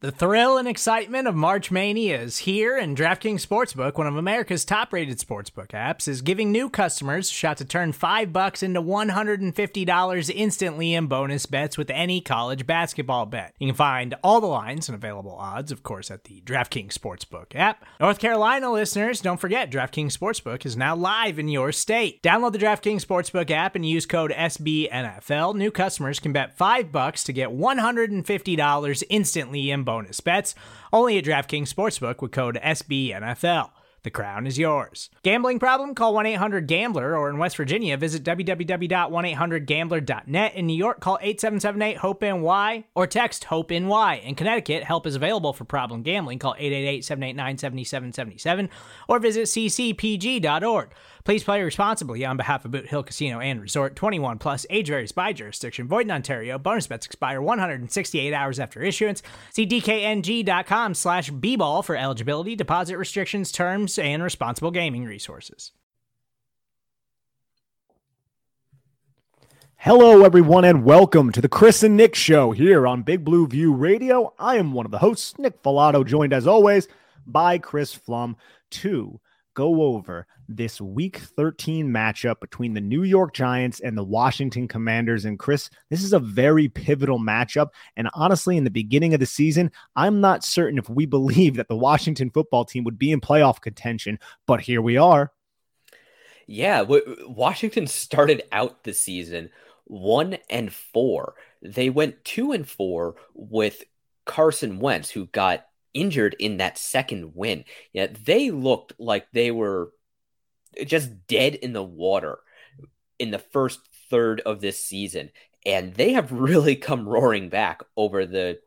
The thrill and excitement of March Mania is here, and DraftKings Sportsbook, one of America's top-rated sportsbook apps, is giving new customers a shot to turn $5 into $150 instantly in bonus bets with any college basketball bet. You can find all the lines and available odds, of course, at the DraftKings Sportsbook app. North Carolina listeners, don't forget, DraftKings Sportsbook is now live in your state. Download the DraftKings Sportsbook app and use code SBNFL. New customers can bet $5 to get $150 instantly in bonus bets, only at DraftKings Sportsbook with code SBNFL. The crown is yours. Gambling problem? Call 1-800-GAMBLER, or in West Virginia, visit www.1800gambler.net. In New York, call 877-8-HOPE-NY or text HOPE-NY. In Connecticut, help is available for problem gambling. Call 888-789-7777 or visit ccpg.org. Please play responsibly on behalf of Boot Hill Casino and Resort. 21 plus, age varies by jurisdiction. Void in Ontario. Bonus bets expire 168 hours after issuance. See dkng.com/bball for eligibility, deposit restrictions, terms, and responsible gaming resources. Hello, everyone, and welcome to the Chris and Nick Show here on Big Blue View Radio. I am one of the hosts, Nick Filato, joined as always by Chris Flum to go over this Week 13 matchup between the New York Giants and the Washington Commanders. And Chris, this is a very pivotal matchup. And honestly, in the beginning of the season, I'm not certain if we believe that the Washington football team would be in playoff contention, but here we are. Yeah, Washington started out the season 1-4. They went 2-4 with Carson Wentz, who got injured in that second win. Yeah, they looked like they were just dead in the water in the first third of this season, and they have really come roaring back over the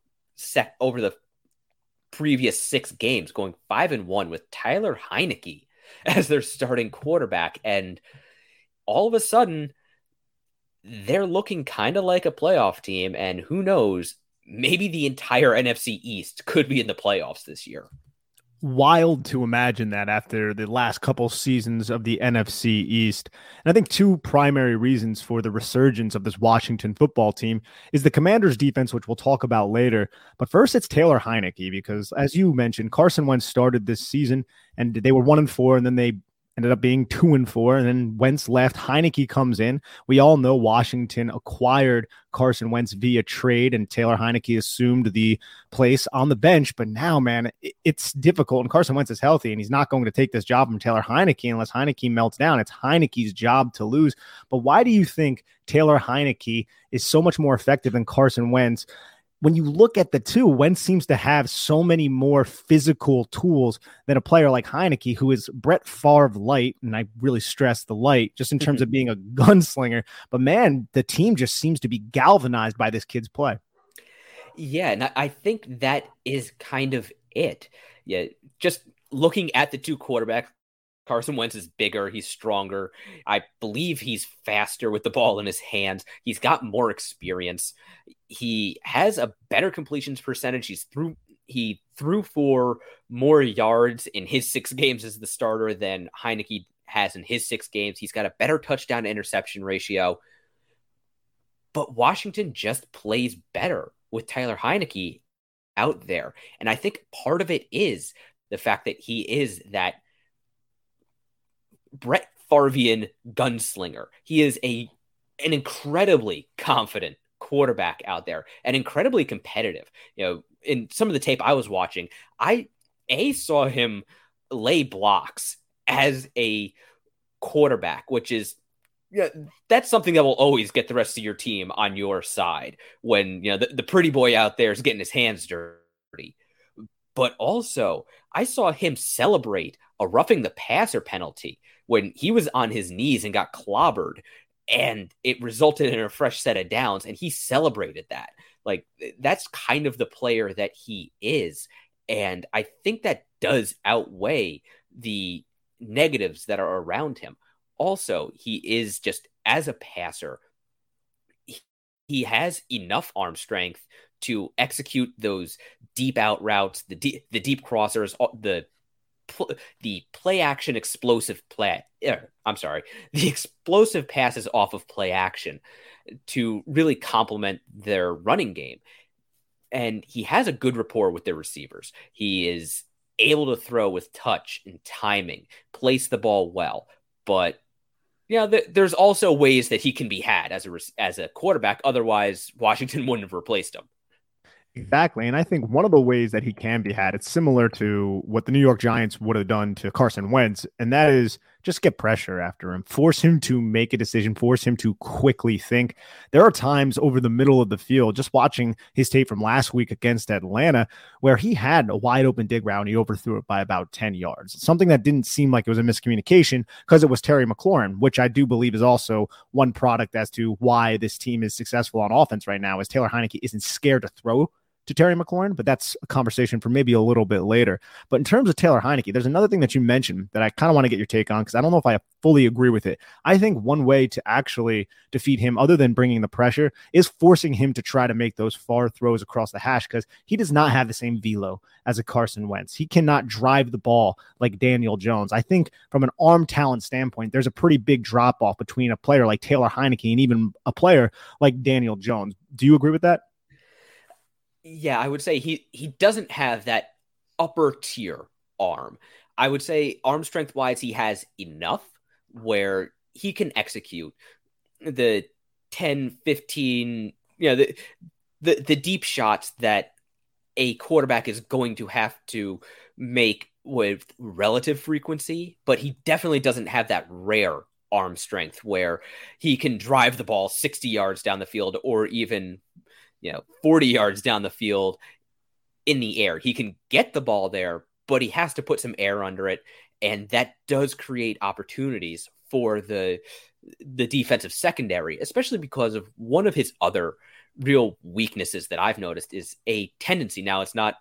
previous 6 games, going 5-1 with Tyler Heinicke as their starting quarterback, and all of a sudden they're looking kind of like a playoff team, and who knows, maybe the entire NFC East could be in the playoffs this year. Wild to imagine that after the last couple seasons of the NFC East. And I think 2 primary reasons for the resurgence of this Washington football team is the Commanders' defense, which we'll talk about later. But first, it's Taylor Heinicke, because as you mentioned, Carson Wentz started this season and they were 1-4, and then they ended up being 2-4, and then Wentz left. Heinicke comes in. We all know Washington acquired Carson Wentz via trade, and Taylor Heinicke assumed the place on the bench. But now, man, it's difficult, and Carson Wentz is healthy, and he's not going to take this job from Taylor Heinicke unless Heinicke melts down. It's Heinicke's job to lose. But why do you think Taylor Heinicke is so much more effective than Carson Wentz? When you look at the two, Wentz seems to have so many more physical tools than a player like Heinicke, who is Brett Favre light, and I really stress the light, just in terms of being a gunslinger. But man, the team just seems to be galvanized by this kid's play. Yeah, and I think that is kind of it. Yeah, just looking at the 2 quarterbacks, Carson Wentz is bigger. He's stronger. I believe he's faster with the ball in his hands. He's got more experience. He has a better completions percentage. He threw for more yards in his 6 games as the starter than Heinicke has in his 6 games. He's got a better touchdown to interception ratio. But Washington just plays better with Tyler Heinicke out there. And I think part of it is the fact that he is that Brett Favrean gunslinger. He is an incredibly confident quarterback out there and incredibly competitive. You know, in some of the tape I was watching, I saw him lay blocks as a quarterback, which is, yeah, that's something that will always get the rest of your team on your side when, you know, the pretty boy out there is getting his hands dirty. But also, I saw him celebrate a roughing the passer penalty when he was on his knees and got clobbered, and it resulted in a fresh set of downs, and he celebrated that. Like, that's kind of the player that he is. And I think that does outweigh the negatives that are around him. Also, he is just, as a passer, he has enough arm strength to execute those deep out routes, the deep crossers, the play action explosive play. The explosive passes off of play action to really complement their running game. and he has a good rapport with the receivers. He is able to throw with touch and timing, place the ball well. But there's also ways that he can be had as a quarterback. Otherwise, Washington wouldn't have replaced him. Exactly. And I think one of the ways that he can be had, it's similar to what the New York Giants would have done to Carson Wentz, and that is just get pressure after him, force him to make a decision, force him to quickly think. There are times over the middle of the field, just watching his tape from last week against Atlanta, where he had a wide open dig route and he overthrew it by about 10 yards. Something that didn't seem like it was a miscommunication because it was Terry McLaurin, which I do believe is also one product as to why this team is successful on offense right now, is Taylor Heinicke isn't scared to throw to Terry McLaurin, but that's a conversation for maybe a little bit later. But in terms of Taylor Heinicke, there's another thing that you mentioned that I kind of want to get your take on, because I don't know if I fully agree with it. I think one way to actually defeat him, other than bringing the pressure, is forcing him to try to make those far throws across the hash, because he does not have the same velo as a Carson Wentz. He cannot drive the ball like Daniel Jones. I think from an arm talent standpoint, there's a pretty big drop off between a player like Taylor Heinicke and even a player like Daniel Jones. Do you agree with that? Yeah, I would say he doesn't have that upper tier arm. I would say arm strength wise, he has enough where he can execute the 10, 15, the deep shots that a quarterback is going to have to make with relative frequency, but he definitely doesn't have that rare arm strength where he can drive the ball 60 yards down the field or even 40 yards down the field in the air. He can get the ball there, but he has to put some air under it. And that does create opportunities for the defensive secondary, especially because of one of his other real weaknesses that I've noticed is a tendency. Now, it's not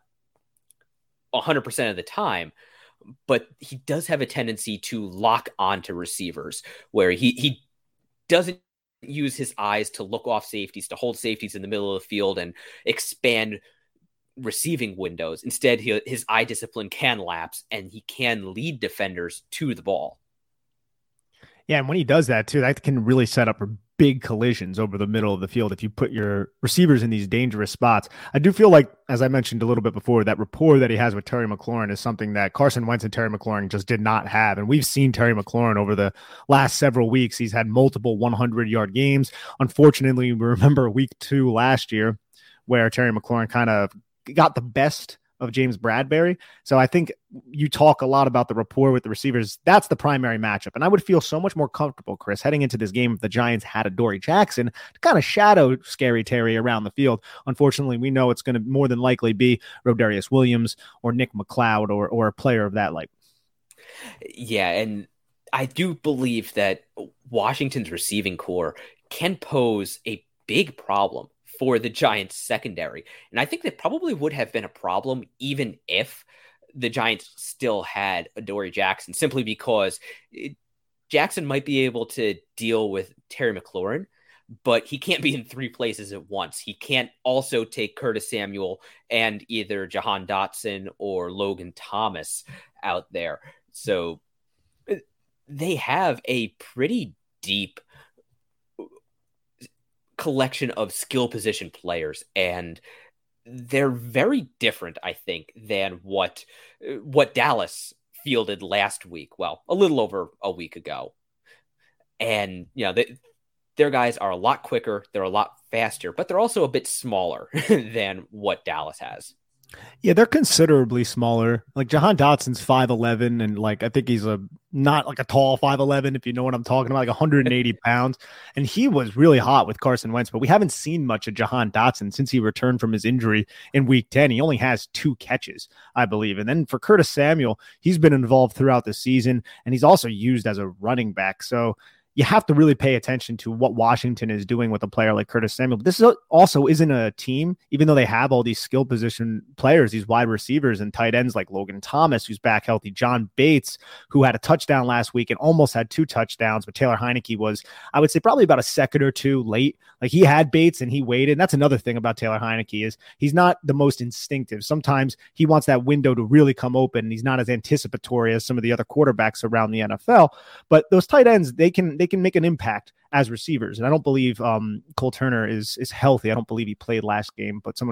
100% of the time, but he does have a tendency to lock onto receivers where he doesn't use his eyes to look off safeties, to hold safeties in the middle of the field and expand receiving windows. Instead, his eye discipline can lapse and he can lead defenders to the ball. Yeah, and when he does that too, that can really set up for big collisions over the middle of the field if you put your receivers in these dangerous spots. I do feel like, as I mentioned a little bit before, that rapport that he has with Terry McLaurin is something that Carson Wentz and Terry McLaurin just did not have. And we've seen Terry McLaurin over the last several weeks. He's had multiple 100-yard games. Unfortunately, we remember week 2 last year where Terry McLaurin kind of got the best of James Bradbury. So I think you talk a lot about the rapport with the receivers. That's the primary matchup. And I would feel so much more comfortable, Chris, heading into this game if the Giants had Adoree Jackson to kind of shadow Scary Terry around the field. Unfortunately, we know it's going to more than likely be Rodarius Williams or Nick McLeod or a player of that like. Yeah, and I do believe that Washington's receiving core can pose a big problem for the Giants secondary. And I think that probably would have been a problem even if the Giants still had Adoree Jackson, simply because Jackson might be able to deal with Terry McLaurin, but he can't be in 3 places at once. He can't also take Curtis Samuel and either Jahan Dotson or Logan Thomas out there. So they have a pretty deep collection of skill position players, and they're very different, I think, than what Dallas fielded last week. Well, a little over a week ago. And, their guys are a lot quicker. They're a lot faster, but they're also a bit smaller than what Dallas has. Yeah, they're considerably smaller. Like Jahan Dotson's 5'11", and I think he's not like a tall 5'11", if you know what I'm talking about, like 180 pounds. And he was really hot with Carson Wentz, but we haven't seen much of Jahan Dotson since he returned from his injury in week 10. He only has 2 catches, I believe. And then for Curtis Samuel, he's been involved throughout the season, and he's also used as a running back. So you have to really pay attention to what Washington is doing with a player like Curtis Samuel. But this also isn't a team, even though they have all these skill position players, these wide receivers and tight ends like Logan Thomas, who's back healthy, John Bates, who had a touchdown last week and almost had 2 touchdowns, but Taylor Heinicke was, I would say, probably about a second or 2 late. Like he had Bates and he waited. And that's another thing about Taylor Heinicke is he's not the most instinctive. Sometimes he wants that window to really come open, and he's not as anticipatory as some of the other quarterbacks around the NFL. But those tight ends, they can make an impact as receivers. And I don't believe Cole Turner is healthy. I don't believe he played last game, but someone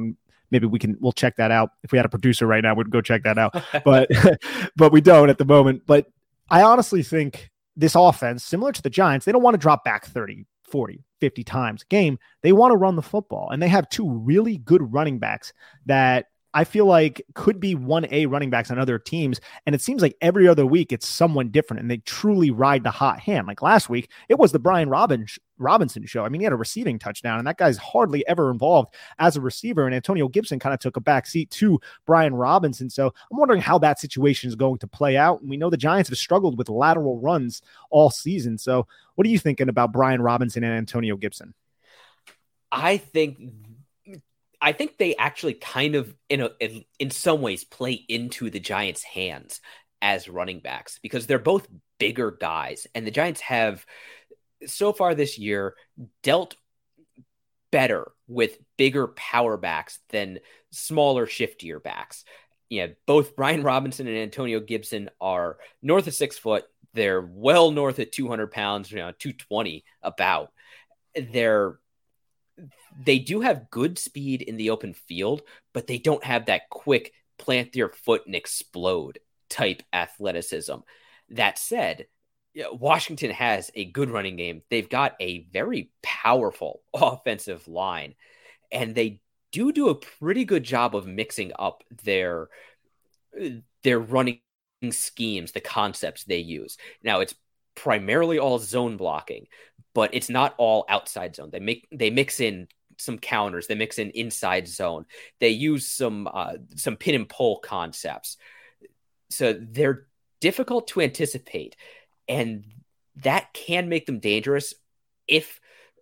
Maybe we'll check that out. If we had a producer right now, we'd go check that out. But but we don't at the moment. But I honestly think this offense, similar to the Giants, they don't want to drop back 30, 40, 50 times a game. They want to run the football. And they have two really good running backs that I feel like could be 1A running backs on other teams. And it seems like every other week it's someone different and they truly ride the hot hand. Like last week, it was the Brian Robinson show. I mean, he had a receiving touchdown and that guy's hardly ever involved as a receiver. And Antonio Gibson kind of took a back seat to Brian Robinson. So I'm wondering how that situation is going to play out. And we know the Giants have struggled with lateral runs all season. So what are you thinking about Brian Robinson and Antonio Gibson? I think they actually kind of, in some ways, play into the Giants' hands as running backs because they're both bigger guys. And the Giants have, so far this year, dealt better with bigger power backs than smaller, shiftier backs. Both Brian Robinson and Antonio Gibson are north of 6 foot. They're well north of 200 pounds, 220 about. They do have good speed in the open field, but they don't have that quick plant your foot and explode type athleticism. That said, Washington has a good running game. They've got a very powerful offensive line, and they do a pretty good job of mixing up their running schemes, the concepts they use. Now, it's primarily all zone blocking, but it's not all outside zone. They mix in some counters. They mix in inside zone. They use some pin and pull concepts. So they're difficult to anticipate, and that can make them dangerous if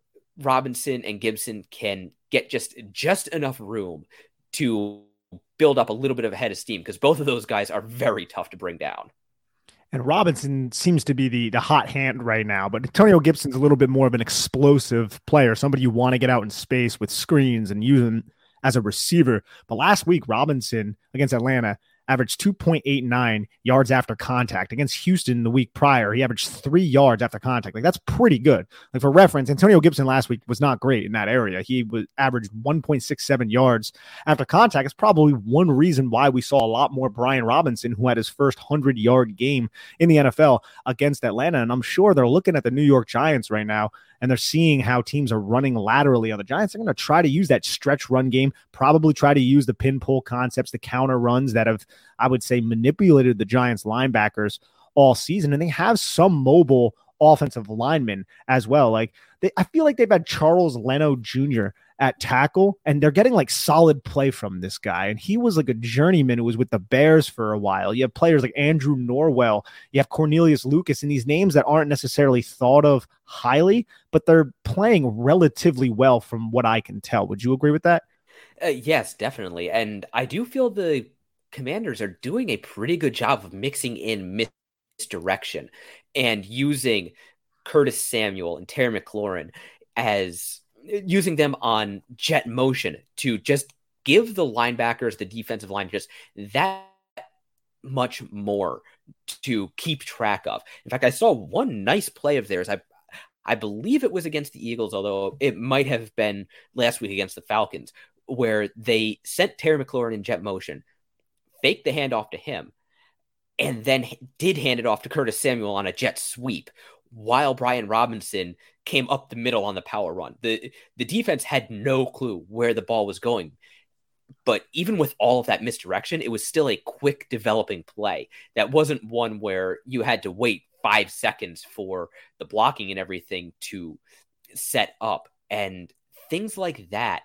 Robinson and Gibson can get just enough room to build up a little bit of a head of steam, because both of those guys are very tough to bring down. And Robinson seems to be the hot hand right now, but Antonio Gibson's a little bit more of an explosive player, somebody you want to get out in space with screens and use him as a receiver. But last week, Robinson against Atlanta averaged 2.89 yards after contact. Against Houston the week prior, he averaged 3 yards after contact. Like, that's pretty good. Like, for reference, Antonio Gibson last week was not great in that area. He averaged 1.67 yards after contact. It's probably one reason why we saw a lot more Brian Robinson, who had his first 100-yard game in the NFL against Atlanta. And I'm sure they're looking at the New York Giants right now, and they're seeing how teams are running laterally on the Giants. They're going to try to use that stretch run game, probably try to use the pin pull concepts, the counter runs that have, I would say, manipulated the Giants linebackers all season. And they have some mobile offensive linemen as well. Like, I feel like they've had Charles Leno Jr. at tackle, and they're getting like solid play from this guy. And he was like a journeyman who was with the Bears for a while. You have players like Andrew Norwell, you have Cornelius Lucas, and these names that aren't necessarily thought of highly, but they're playing relatively well from what I can tell. Would you agree with that? Yes, definitely. And I do feel the Commanders are doing a pretty good job of mixing in misdirection and using Curtis Samuel and Terry McLaurin as using them on jet motion to just give the linebackers, the defensive line, just that much more to keep track of. In fact, I saw one nice play of theirs. I believe it was against the Eagles, although it might have been last week against the Falcons, where they sent Terry McLaurin in jet motion, faked the handoff to him, and then did hand it off to Curtis Samuel on a jet sweep, while Brian Robinson came up the middle on the power run. The defense had no clue where the ball was going. But even with all of that misdirection, it was still a quick developing play. That wasn't one where you had to wait 5 seconds for the blocking and everything to set up. And things like that,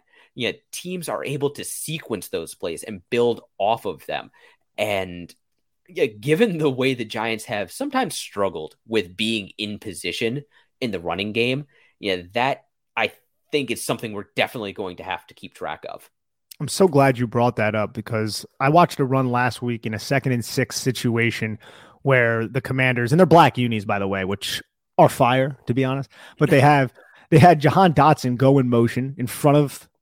teams are able to sequence those plays and build off of them. And given the way the Giants have sometimes struggled with being in position in the running game, that I think is something we're definitely going to have to keep track of. I'm so glad you brought that up, because I watched a run last week in a 2nd and 6 situation where the Commanders, and they're black unis, by the way, which are fire, to be honest, but they had Jahan Dotson go in motion in front of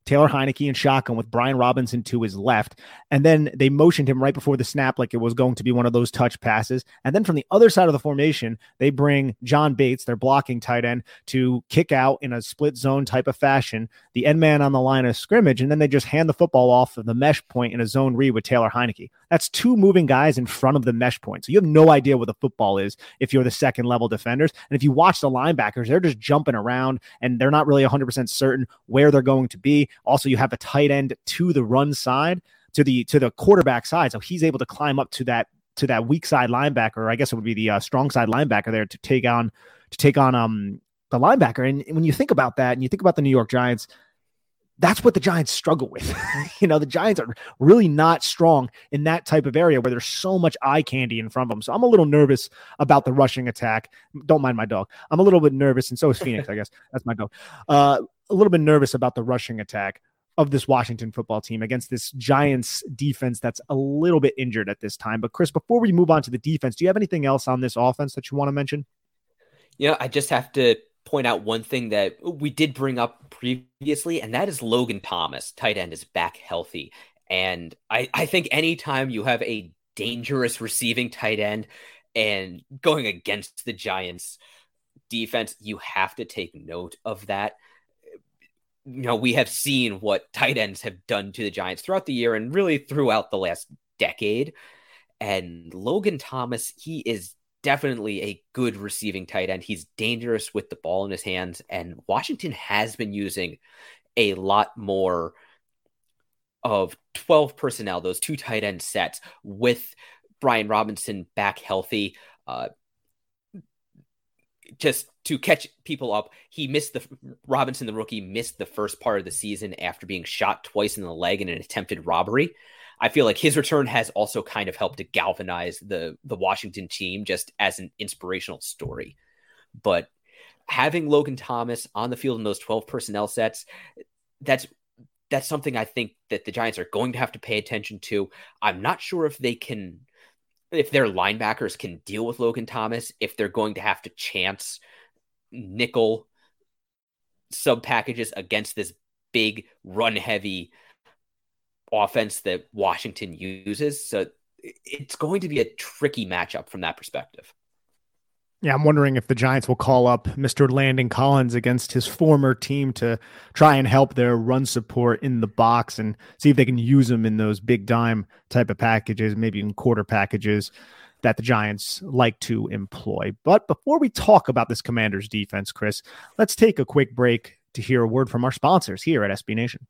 Taylor Heineke in shotgun with Brian Robinson to his left. And then they motioned him right before the snap like it was going to be one of those touch passes. And then from the other side of the formation, they bring John Bates, their blocking tight end, to kick out in a split zone type of fashion, the end man on the line of scrimmage, and then they just hand the football off of the mesh point in a zone read with Taylor Heineke. That's two moving guys in front of the mesh point. So you have no idea what the football is if you're the second level defenders. And if you watch the linebackers, they're just jumping around and they're not really 100% certain where they're going to be. Also, you have a tight end to the run side, to the quarterback side. So he's able to climb up to that weak side linebacker, or I guess it would be the strong side linebacker there to take on the linebacker. And when you think about that and you think about the New York Giants, that's what the Giants struggle with. The Giants are really not strong in that type of area where there's so much eye candy in front of them. So I'm a little nervous about the rushing attack. Don't mind my dog. I'm a little bit nervous, and so is Phoenix, I guess. That's my dog. A little bit nervous about the rushing attack of this Washington football team against this Giants defense that's a little bit injured at this time. But Chris, before we move on to the defense, do you have anything else on this offense that you want to mention? Yeah, I just have to point out one thing that we did bring up previously, and that is Logan Thomas, tight end, is back healthy. And I think anytime you have a dangerous receiving tight end and going against the Giants defense, you have to take note of that. We have seen what tight ends have done to the Giants throughout the year and really throughout the last decade. And Logan Thomas, he is definitely a good receiving tight end. He's dangerous with the ball in his hands, and Washington has been using a lot more of 12 personnel, those two tight end sets with Brian Robinson back healthy. Just to catch people up, Robinson, the rookie, missed the first part of the season after being shot twice in the leg in an attempted robbery. I feel like his return has also kind of helped to galvanize the Washington team just as an inspirational story. But having Logan Thomas on the field in those 12 personnel sets, that's something I think that the Giants are going to have to pay attention to. I'm not sure if their linebackers can deal with Logan Thomas, if they're going to have to chance nickel sub packages against this big run heavy offense that Washington uses. So it's going to be a tricky matchup from that perspective. Yeah, I'm wondering if the Giants will call up Mr. Landon Collins against his former team to try and help their run support in the box and see if they can use him in those big dime type of packages, maybe in quarter packages that the Giants like to employ. But before we talk about this Commanders defense, Chris, let's take a quick break to hear a word from our sponsors here at SB Nation.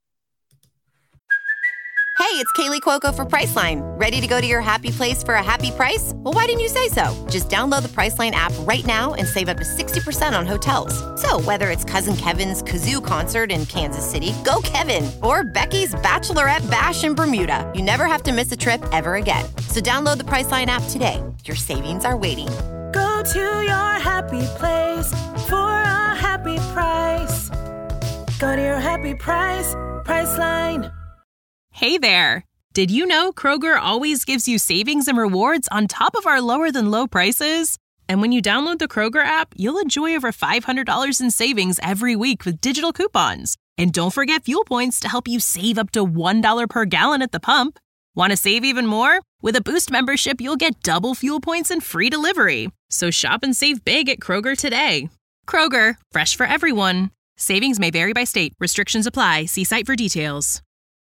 Hey, it's Kaylee Cuoco for Priceline. Ready to go to your happy place for a happy price? Well, why didn't you say so? Just download the Priceline app right now and save up to 60% on hotels. So whether it's Cousin Kevin's Kazoo Concert in Kansas City, go Kevin, or Becky's Bachelorette Bash in Bermuda, you never have to miss a trip ever again. So download the Priceline app today. Your savings are waiting. Go to your happy place for a happy price. Go to your happy price, Priceline. Hey there! Did you know Kroger always gives you savings and rewards on top of our lower-than-low prices? And when you download the Kroger app, you'll enjoy over $500 in savings every week with digital coupons. And don't forget fuel points to help you save up to $1 per gallon at the pump. Want to save even more? With a Boost membership, you'll get double fuel points and free delivery. So shop and save big at Kroger today. Kroger, fresh for everyone. Savings may vary by state. Restrictions apply. See site for details.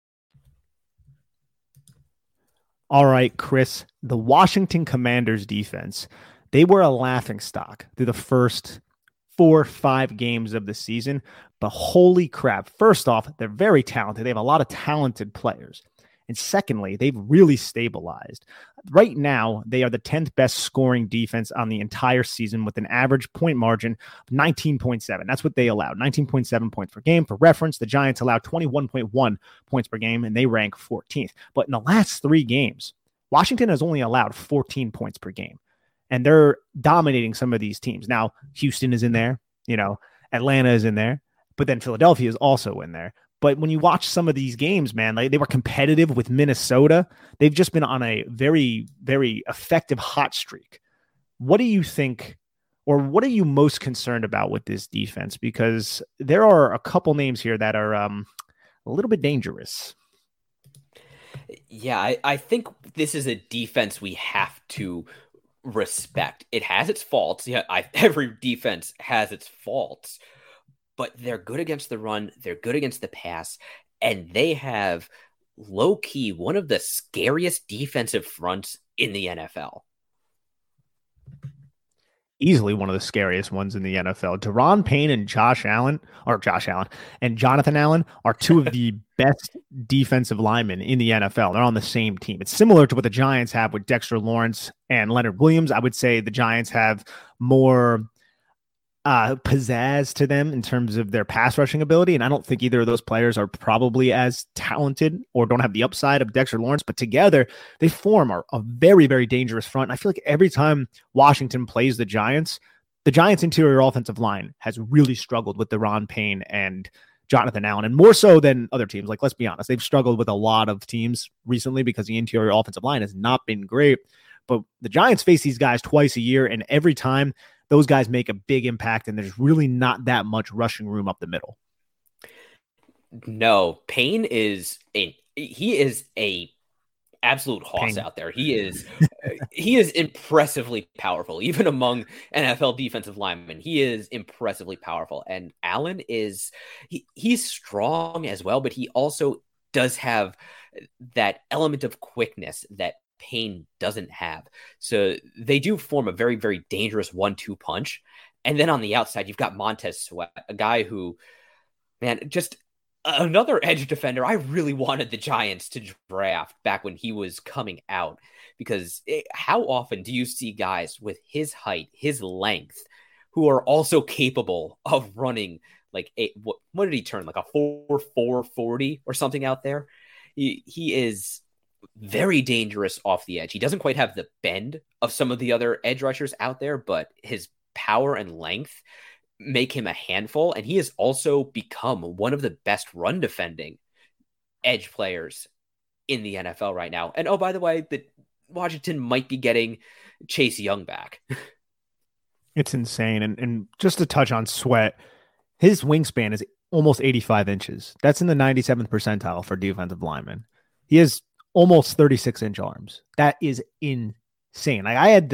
All right, Chris, the Washington Commanders defense, they were a laughingstock through the first 4 or 5 games of the season, but holy crap. First off, they're very talented. They have a lot of talented players. And secondly, they've really stabilized. Right now, they are the 10th best scoring defense on the entire season with an average point margin of 19.7. That's what they allowed, 19.7 points per game. For reference, the Giants allowed 21.1 points per game, and they rank 14th. But in the last 3 games, Washington has only allowed 14 points per game, and they're dominating some of these teams. Now, Houston is in there, Atlanta is in there, but then Philadelphia is also in there. But when you watch some of these games, man, they were competitive with Minnesota. They've just been on a very, very effective hot streak. What do you think, or what are you most concerned about with this defense? Because there are a couple names here that are a little bit dangerous. Yeah, I think this is a defense we have to respect. It has its faults. Yeah, every defense has its faults, but they're good against the run. They're good against the pass, and they have low key one of the scariest defensive fronts in the NFL. Easily one of the scariest ones in the NFL. Daron Payne and Josh Allen and Jonathan Allen are two of the best defensive linemen in the NFL. They're on the same team. It's similar to what the Giants have with Dexter Lawrence and Leonard Williams. I would say the Giants have more pizzazz to them in terms of their pass rushing ability. And I don't think either of those players are probably as talented or don't have the upside of Dexter Lawrence, but together they form a very, very dangerous front. And I feel like every time Washington plays the Giants interior offensive line has really struggled with Daron Payne and Jonathan Allen, and more so than other teams. Like, let's be honest, they've struggled with a lot of teams recently because the interior offensive line has not been great. But the Giants face these guys twice a year, and every time those guys make a big impact, and there's really not that much rushing room up the middle. No, Payne is a absolute hoss out there. He is impressively powerful, even among NFL defensive linemen. He is impressively powerful, and Allen he's strong as well, but he also does have that element of quickness that Payne doesn't have. So they do form a very, very dangerous 1-2 punch. And then on the outside, you've got Montez Sweat, a guy who, man, just another edge defender I really wanted the Giants to draft back when he was coming out, because how often do you see guys with his height, his length, who are also capable of running like what did he turn, like a 4.4 40 or something out there? He is very dangerous off the edge. He doesn't quite have the bend of some of the other edge rushers out there, but his power and length make him a handful. And he has also become one of the best run defending edge players in the NFL right now. And oh, by the way, Washington might be getting Chase Young back. It's insane. And just to touch on Sweat, his wingspan is almost 85 inches. That's in the 97th percentile for defensive linemen. He has almost 36-inch arms. That is insane. I had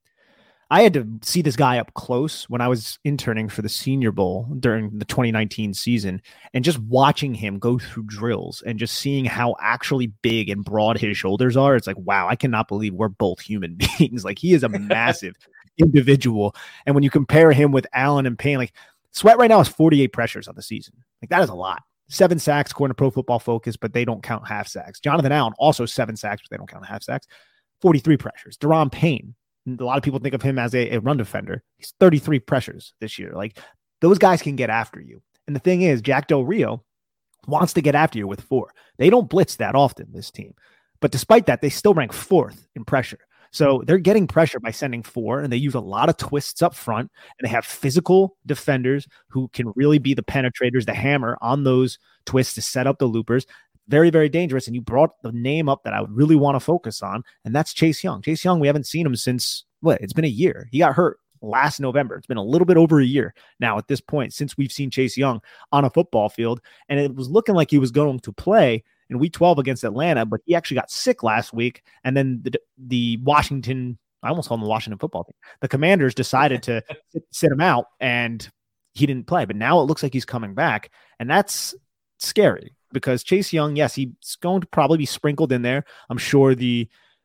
to see this guy up close when I was interning for the Senior Bowl during the 2019 season, and just watching him go through drills and just seeing how actually big and broad his shoulders are. It's like, wow, I cannot believe we're both human beings. Like, he is a massive individual. And when you compare him with Allen and Payne, like, Sweat right now has 48 pressures on the season. Like, that is a lot. 7 sacks according to Pro Football Focus, but they don't count half sacks. Jonathan Allen, also 7 sacks, but they don't count half sacks. 43 pressures. Daron Payne, a lot of people think of him as a run defender. He's 33 pressures this year. Like, those guys can get after you. And the thing is, Jack Del Rio wants to get after you with 4. They don't blitz that often, this team. But despite that, they still rank 4th in pressure. So they're getting pressure by sending 4, and they use a lot of twists up front, and they have physical defenders who can really be the penetrators, the hammer on those twists to set up the loopers. Very, very dangerous. And you brought the name up that I would really want to focus on, and that's Chase Young. Chase Young, we haven't seen him since, it's been a year. He got hurt last November. It's been a little bit over a year now at this point since we've seen Chase Young on a football field, and it was looking like he was going to play in Week 12 against Atlanta, but he actually got sick last week. And then the Washington, I almost called him the Washington football team, the Commanders decided to sit him out, and he didn't play. But now it looks like he's coming back, and that's scary because Chase Young, yes, he's going to probably be sprinkled in there. I'm sure the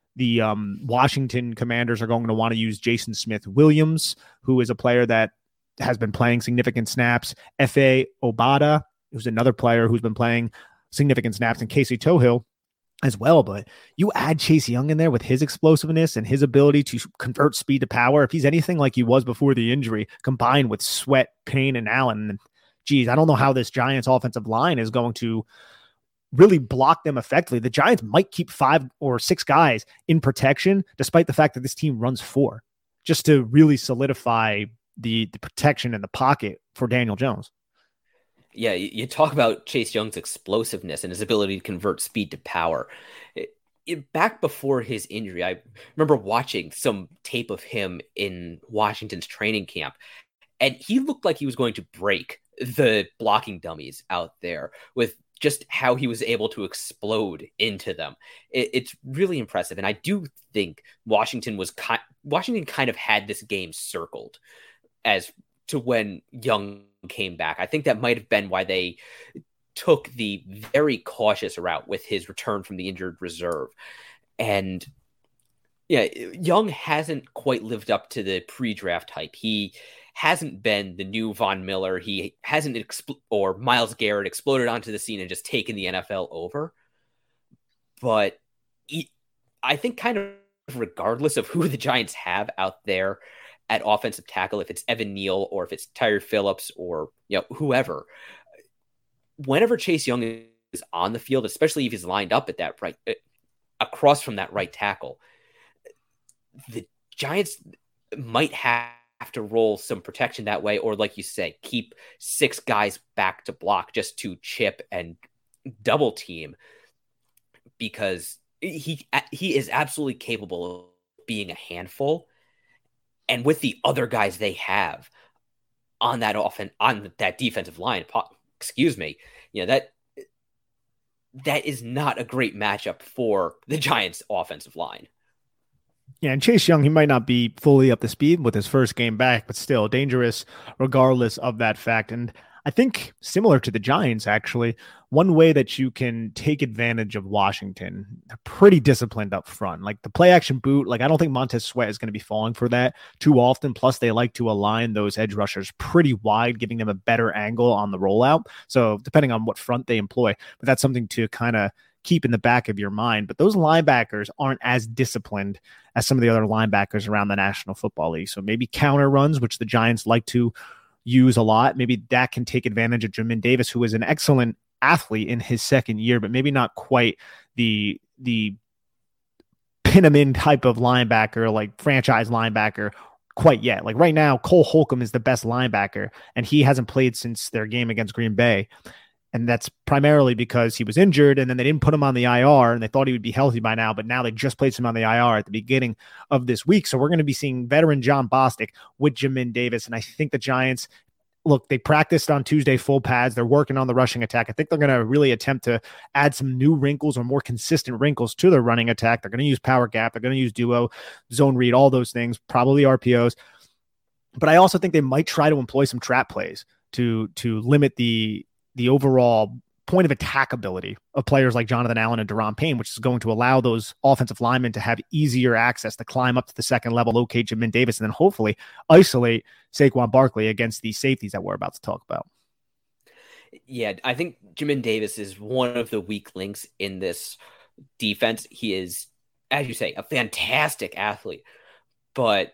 Washington Commanders are going to want to use Jason Smith-Williams, who is a player that has been playing significant snaps. Efe Obada, who's another player who's been playing significant snaps, and Casey Tohill as well. But you add Chase Young in there with his explosiveness and his ability to convert speed to power. If he's anything like he was before the injury, combined with Sweat, Payne, and Allen, geez, I don't know how this Giants offensive line is going to really block them effectively. The Giants might keep 5 or 6 guys in protection, despite the fact that this team runs 4, just to really solidify the protection in the pocket for Daniel Jones. Yeah, you talk about Chase Young's explosiveness and his ability to convert speed to power. Back before his injury, I remember watching some tape of him in Washington's training camp, and he looked like he was going to break the blocking dummies out there with just how he was able to explode into them. It's really impressive. And I do think Washington kind of had this game circled as to when Young came back. I think that might have been why they took the very cautious route with his return from the injured reserve. And yeah, Young hasn't quite lived up to the pre-draft hype. He hasn't been the new Von Miller. He hasn't or Myles Garrett exploded onto the scene and just taken the NFL over. But I think kind of regardless of who the Giants have out there at offensive tackle, if it's Evan Neal or if it's Tyre Phillips or whoever, whenever Chase Young is on the field, especially if he's lined up at that right across from that right tackle, the Giants might have to roll some protection that way, or like you say, keep 6 guys back to block just to chip and double team, because he is absolutely capable of being a handful. And with the other guys they have on that defensive line, that is not a great matchup for the Giants' offensive line. Yeah, and Chase Young, he might not be fully up to speed with his first game back, but still dangerous regardless of that fact. And I think similar to the Giants, actually, one way that you can take advantage of Washington, they're pretty disciplined up front. Like the play action boot, I don't think Montez Sweat is going to be falling for that too often. Plus, they like to align those edge rushers pretty wide, giving them a better angle on the rollout. So depending on what front they employ, but that's something to kind of keep in the back of your mind. But those linebackers aren't as disciplined as some of the other linebackers around the National Football League. So maybe counter runs, which the Giants like to use a lot. Maybe that can take advantage of Jamin Davis, who is an excellent athlete in his second year, but maybe not quite the pin him in type of linebacker, like franchise linebacker quite yet. Like right now, Cole Holcomb is the best linebacker, and he hasn't played since their game against Green Bay. And that's primarily because he was injured, and then they didn't put him on the IR, and they thought he would be healthy by now, but now they just placed him on the IR at the beginning of this week. So we're going to be seeing veteran John Bostic with Jamin Davis. And I think the Giants, look, they practiced on Tuesday full pads. They're working on the rushing attack. I think they're going to really attempt to add some new wrinkles or more consistent wrinkles to their running attack. They're going to use power gap. They're going to use duo, zone read, all those things, probably RPOs. But I also think they might try to employ some trap plays to limit the overall point of attack ability of players like Jonathan Allen and Daron Payne, which is going to allow those offensive linemen to have easier access to climb up to the second level, locate Jamin Davis, and then hopefully isolate Saquon Barkley against the safeties that we're about to talk about. Yeah, I think Jamin Davis is one of the weak links in this defense. He is, as you say, a fantastic athlete, but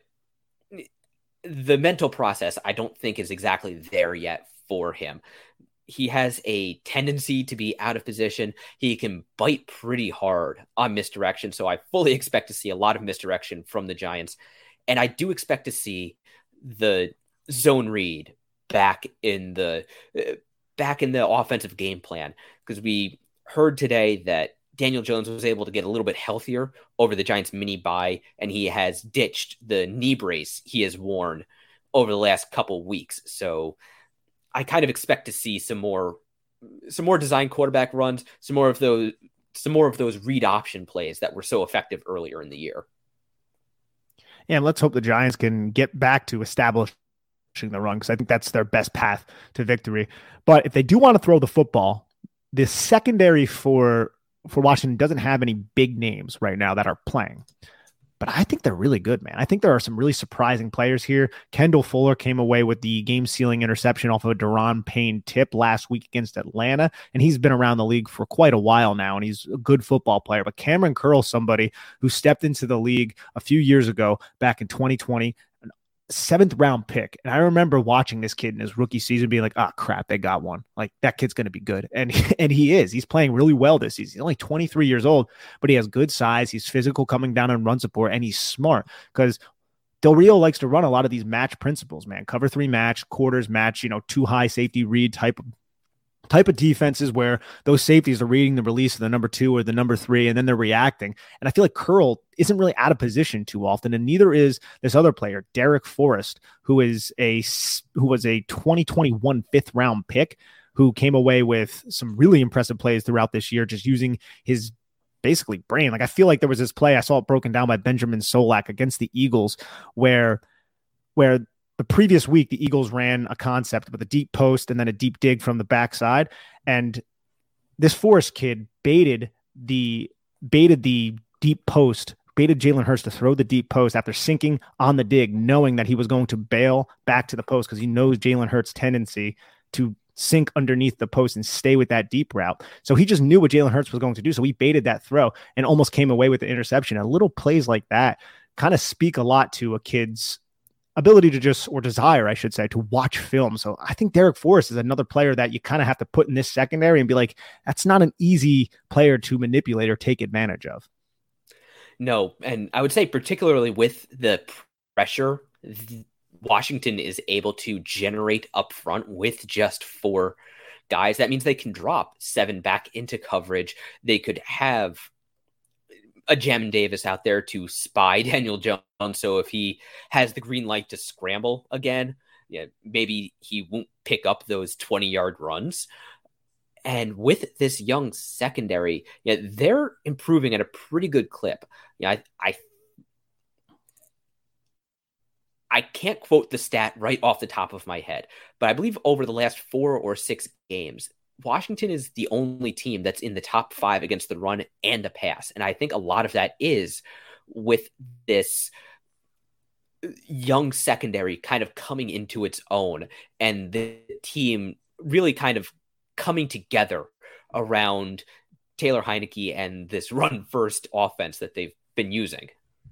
the mental process I don't think is exactly there yet for him. He has a tendency to be out of position. He can bite pretty hard on misdirection. So I fully expect to see a lot of misdirection from the Giants. And I do expect to see the zone read back in the offensive game plan, because we heard today that Daniel Jones was able to get a little bit healthier over the Giants mini bye, and he has ditched the knee brace he has worn over the last couple weeks. So I kind of expect to see some more design quarterback runs, some more of those read option plays that were so effective earlier in the year. Yeah, and let's hope the Giants can get back to establishing the run, because I think that's their best path to victory. But if they do want to throw the football, the secondary for Washington doesn't have any big names right now that are playing. But I think they're really good, man. I think there are some really surprising players here. Kendall Fuller came away with the game-sealing interception off of a Daron Payne tip last week against Atlanta, and he's been around the league for quite a while now, and he's a good football player. But Cameron Curl, somebody who stepped into the league a few years ago, back in 2020, an 7th-round pick. And I remember watching this kid in his rookie season being like, crap, they got one. Like, that kid's going to be good. And he is. He's playing really well this season. He's only 23 years old, but he has good size. He's physical coming down on run support, and he's smart, because Del Rio likes to run a lot of these match principles, man. Cover 3 match, quarters match, too high safety read type of defenses where those safeties are reading the release of the number 2 or the number 3, and then they're reacting. And I feel like Curl isn't really out of position too often, and neither is this other player, Derek Forrest, who was a 2021 5th-round pick, who came away with some really impressive plays throughout this year, just using his basically brain. Like, I feel like there was this play, I saw it broken down by Benjamin Solak against the Eagles, where the previous week, the Eagles ran a concept with a deep post and then a deep dig from the backside. And this Forrest kid baited the deep post, baited Jalen Hurts to throw the deep post after sinking on the dig, knowing that he was going to bail back to the post because he knows Jalen Hurts' tendency to sink underneath the post and stay with that deep route. So he just knew what Jalen Hurts was going to do. So he baited that throw and almost came away with the interception. And little plays like that kind of speak a lot to a kid's ability to just, or desire, I should say, to watch film. So I think Darrick Forrest is another player that you kind of have to put in this secondary and be like, that's not an easy player to manipulate or take advantage of. No, and I would say particularly with the pressure Washington is able to generate up front with just 4 guys. That means they can drop 7 back into coverage. They could have a Jamin Davis out there to spy Daniel Jones. So if he has the green light to scramble again, maybe he won't pick up those 20-yard runs. And with this young secondary, they're improving at a pretty good clip. I can't quote the stat right off the top of my head, but I believe over the last 4 or 6 games, Washington is the only team that's in the top 5 against the run and the pass. And I think a lot of that is with this young secondary kind of coming into its own and the team really kind of coming together around Taylor Heinicke and this run first offense that they've been using.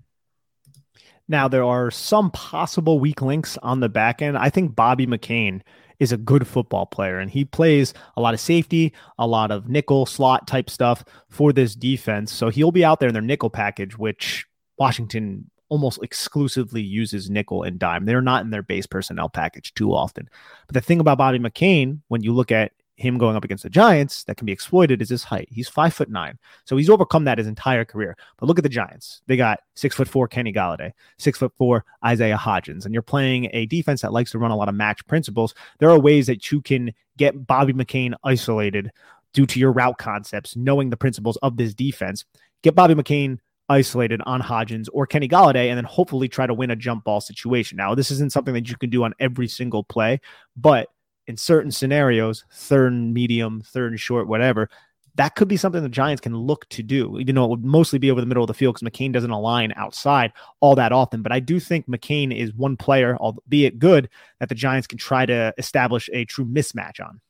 Now, there are some possible weak links on the back end. I think Bobby McCain is a good football player, and he plays a lot of safety, a lot of nickel slot type stuff for this defense. So he'll be out there in their nickel package, which Washington almost exclusively uses nickel and dime. They're not in their base personnel package too often. But the thing about Bobby McCain, when you look at him going up against the Giants, that can be exploited is his height. He's 5'9", so he's overcome that his entire career. But look at the Giants; they got 6'4" Kenny Golladay, 6'4" Isaiah Hodgins, and you're playing a defense that likes to run a lot of match principles. There are ways that you can get Bobby McCain isolated due to your route concepts, knowing the principles of this defense. Get Bobby McCain isolated on Hodgins or Kenny Golladay, and then hopefully try to win a jump ball situation. Now, this isn't something that you can do on every single play, but in certain scenarios, 3rd and medium, 3rd and short, whatever, that could be something the Giants can look to do, even though it would mostly be over the middle of the field because McCain doesn't align outside all that often. But I do think McCain is one player, albeit good, that the Giants can try to establish a true mismatch on.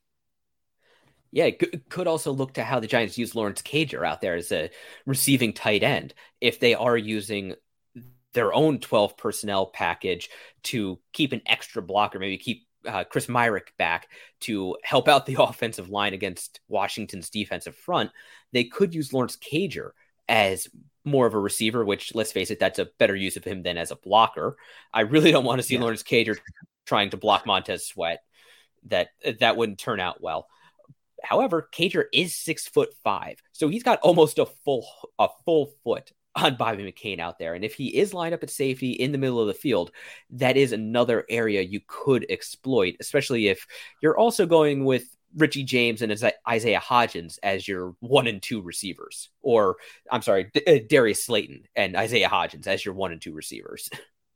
Yeah, it could also look to how the Giants use Lawrence Cager out there as a receiving tight end. If they are using their own 12 personnel package to keep an extra blocker, maybe keep Chris Myrick back to help out the offensive line against Washington's defensive front, they could use Lawrence Cager as more of a receiver, which, let's face it, that's a better use of him than as a blocker. I really don't want to see Lawrence Cager trying to block Montez Sweat. That wouldn't turn out well. However, Cager is 6'5", so he's got almost a full foot on Bobby McCain out there. And if he is lined up at safety in the middle of the field, that is another area you could exploit, especially if you're also going with Richie James and Isaiah Hodgins as your 1 and 2 receivers, or I'm sorry, Darius Slayton and Isaiah Hodgins as your 1 and 2 receivers.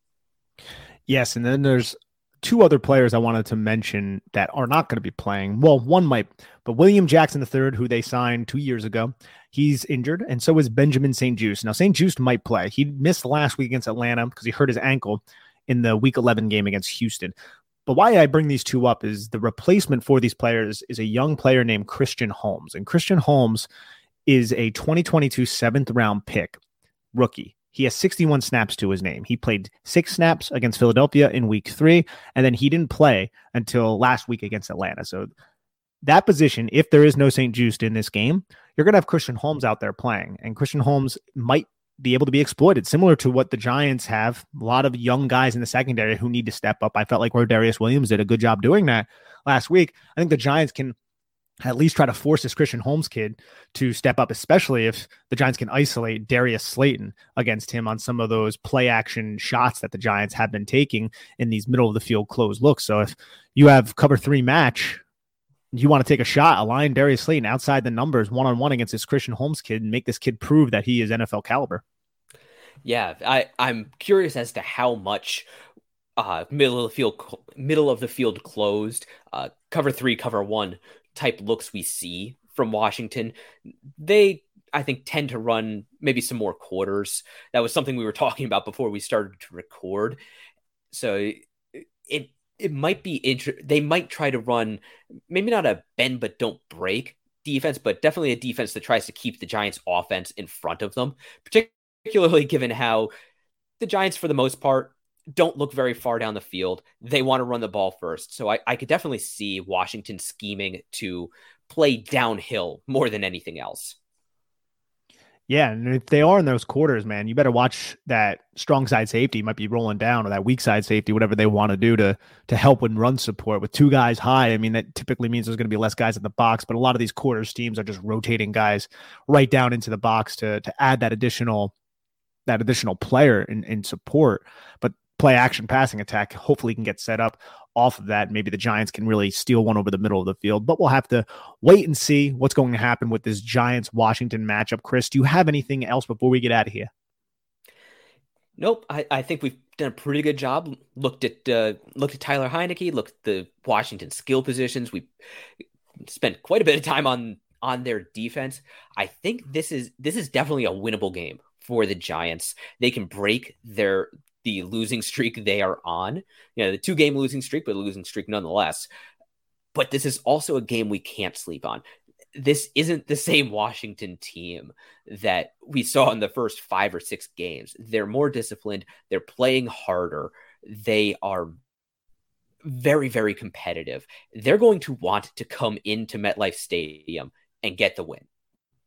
Yes. And then there's 2 other players I wanted to mention that are not going to be playing. Well, one might, but William Jackson III, who they signed 2 years ago, he's injured, and so is Benjamin St-Juste. Now, St-Juste might play. He missed last week against Atlanta because he hurt his ankle in the Week 11 game against Houston. But why I bring these 2 up is the replacement for these players is a young player named Christian Holmes. And Christian Holmes is a 2022 7th-round pick, rookie. He has 61 snaps to his name. He played 6 snaps against Philadelphia in week 3, and then he didn't play until last week against Atlanta. So that position, if there is no St-Juste in this game, you're going to have Christian Holmes out there playing, and Christian Holmes might be able to be exploited, similar to what the Giants have. A lot of young guys in the secondary who need to step up. I felt like Rodarius Williams did a good job doing that last week. I think the Giants can at least try to force this Christian Holmes kid to step up, especially if the Giants can isolate Darius Slayton against him on some of those play action shots that the Giants have been taking in these middle of the field closed looks. So if you have cover 3 match, you want to take a shot, align Darius Slayton outside the numbers one-on-one against this Christian Holmes kid and make this kid prove that he is NFL caliber. Yeah, I'm curious as to how much middle of the field closed, cover 3, cover 1 type looks we see from Washington. They, I think, tend to run maybe some more quarters. That was something we were talking about before we started to record. So it might be they might try to run maybe not a bend but don't break defense, but definitely a defense that tries to keep the Giants offense in front of them, particularly given how the Giants, for the most part, don't look very far down the field. They want to run the ball first. So I could definitely see Washington scheming to play downhill more than anything else. Yeah, and if they are in those quarters, man, you better watch that strong side safety might be rolling down, or that weak side safety, whatever they want to do to help with run support. With 2 guys high, I mean, that typically means there's going to be less guys in the box, but a lot of these quarters teams are just rotating guys right down into the box to add that additional player in support. But play action passing attack hopefully can get set up off of that. Maybe the Giants can really steal one over the middle of the field, but we'll have to wait and see what's going to happen with this Giants-Washington matchup. Chris, do you have anything else before we get out of here? Nope. I think we've done a pretty good job. Looked at Tyler Heinicke, looked at the Washington skill positions. We spent quite a bit of time on their defense. I think this is definitely a winnable game for the Giants. They can break the losing streak they are on, the 2-game losing streak, but a losing streak nonetheless. But this is also a game we can't sleep on. This isn't the same Washington team that we saw in the first 5 or 6 games. They're more disciplined. They're playing harder. They are very, very competitive. They're going to want to come into MetLife Stadium and get the win.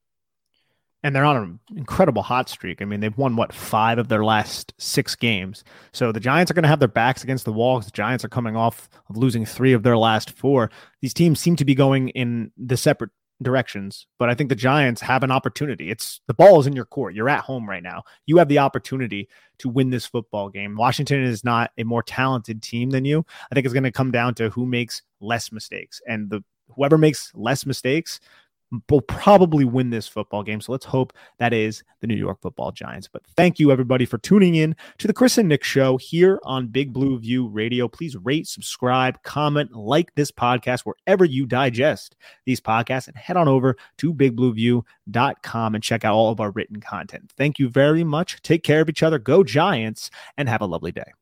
And they're on an incredible hot streak. I mean, they've won, 5 of their last 6 games. So the Giants are going to have their backs against the wall. The Giants are coming off of losing 3 of their last 4. These teams seem to be going in the separate directions, but I think the Giants have an opportunity. The ball is in your court. You're at home right now. You have the opportunity to win this football game. Washington is not a more talented team than you. I think it's going to come down to who makes less mistakes. And whoever makes less mistakes will probably win this football game. So let's hope that is the New York Football Giants. But thank you, everybody, for tuning in to the Chris and Nick Show here on Big Blue View Radio. Please rate, subscribe, comment, like this podcast wherever you digest these podcasts, and head on over to bigblueview.com and check out all of our written content. Thank you very much. Take care of each other. Go Giants, and have a lovely day.